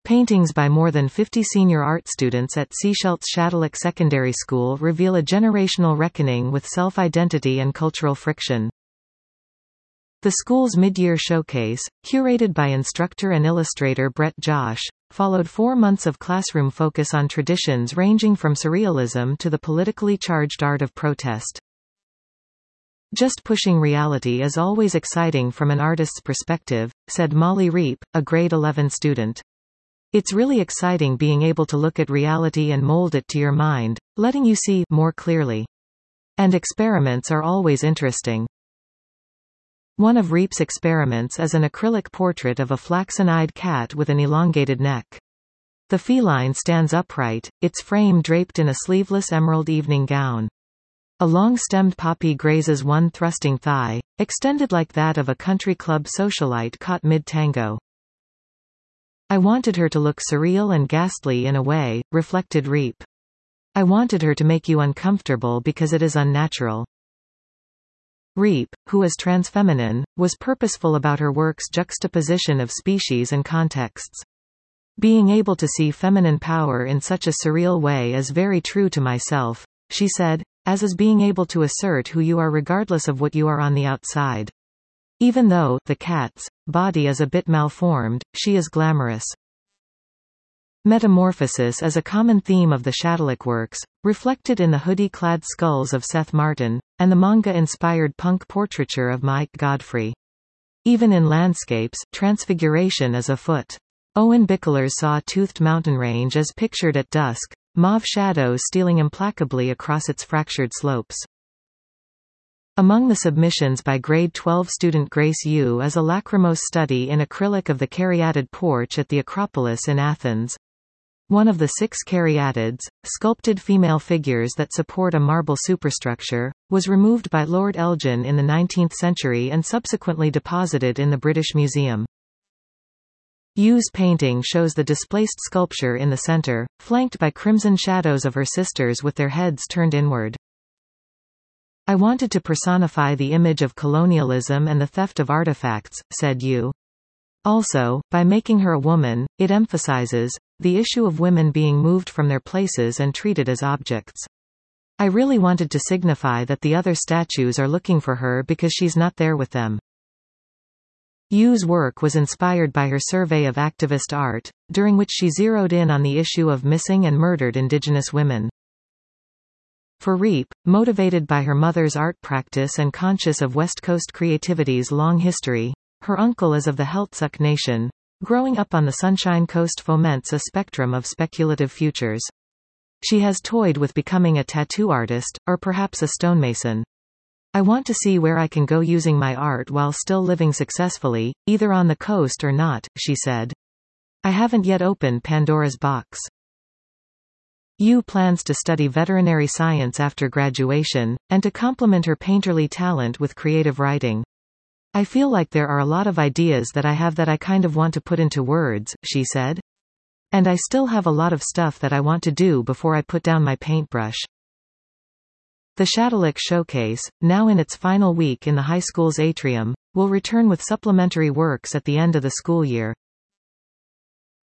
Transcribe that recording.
Paintings by more than 50 senior art students at Sechelt Shadilek Secondary School reveal a generational reckoning with self-identity and cultural friction. The school's mid-year showcase, curated by instructor and illustrator Brett Josh, followed 4 months of classroom focus on traditions ranging from surrealism to the politically charged art of protest. Just pushing reality is always exciting from an artist's perspective, said Molly Reap, a grade 11 student. It's really exciting being able to look at reality and mold it to your mind, letting you see more clearly. And experiments are always interesting. One of Reap's experiments is an acrylic portrait of a flaxen-eyed cat with an elongated neck. The feline stands upright, its frame draped in a sleeveless emerald evening gown. A long-stemmed poppy grazes one thrusting thigh, extended like that of a country club socialite caught mid-tango. I wanted her to look surreal and ghastly in a way, reflected Reap. I wanted her to make you uncomfortable because it is unnatural. Reap, who is transfeminine, was purposeful about her work's juxtaposition of species and contexts. Being able to see feminine power in such a surreal way is very true to myself, she said, as is being able to assert who you are regardless of what you are on the outside. Even though the cat's body is a bit malformed, she is glamorous. Metamorphosis is a common theme of the Shadilek works, reflected in the hoodie-clad skulls of Seth Martin, and the manga-inspired punk portraiture of Mike Godfrey. Even in landscapes, transfiguration is afoot. Owen Bickler's saw-toothed mountain range is pictured at dusk, mauve shadows stealing implacably across its fractured slopes. Among the submissions by grade 12 student Grace Yu is a lachrymose study in acrylic of the caryatid porch at the Acropolis in Athens. One of the 6 caryatids, sculpted female figures that support a marble superstructure, was removed by Lord Elgin in the 19th century and subsequently deposited in the British Museum. Yu's painting shows the displaced sculpture in the center, flanked by crimson shadows of her sisters with their heads turned inward. I wanted to personify the image of colonialism and the theft of artifacts, said Yu. Also, by making her a woman, it emphasizes the issue of women being moved from their places and treated as objects. I really wanted to signify that the other statues are looking for her because she's not there with them. Yu's work was inspired by her survey of activist art, during which she zeroed in on the issue of missing and murdered Indigenous women. For Reap, motivated by her mother's art practice and conscious of West Coast creativity's long history, her uncle is of the Heiltsuk Nation. Growing up on the Sunshine Coast foments a spectrum of speculative futures. She has toyed with becoming a tattoo artist, or perhaps a stonemason. I want to see where I can go using my art while still living successfully, either on the coast or not, she said. I haven't yet opened Pandora's box. Yu plans to study veterinary science after graduation, and to complement her painterly talent with creative writing. I feel like there are a lot of ideas that I have that I kind of want to put into words, she said. And I still have a lot of stuff that I want to do before I put down my paintbrush. The Shadilek Showcase, now in its final week in the high school's atrium, will return with supplementary works at the end of the school year.